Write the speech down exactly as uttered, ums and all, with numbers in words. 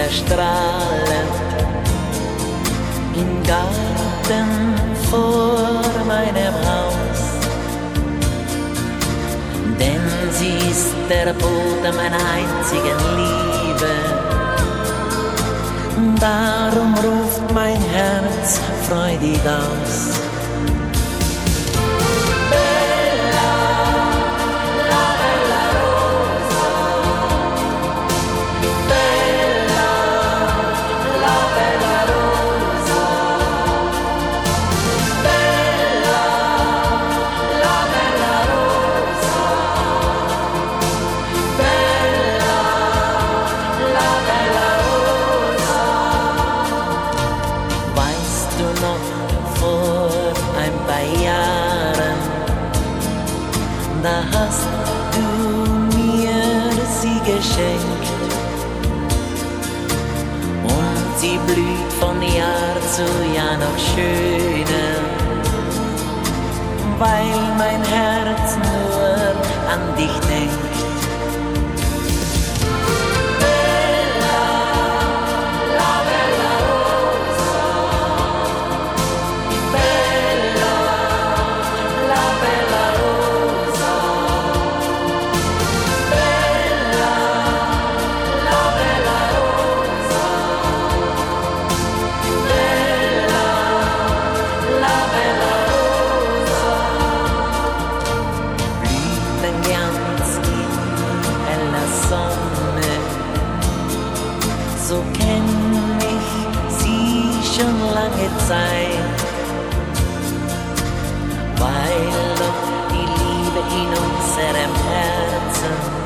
strahlend im Garten vor meinem Haus. Denn sie ist der Boden meiner einzigen Liebe. Darum ruft mein Herz freudig aus. Da hast du mir sie geschenkt und sie blüht von Jahr zu Jahr noch schöner, weil mein Herz nur an dich denkt. So kenn ich sie schon lange Zeit, weil doch die Liebe in unserem Herzen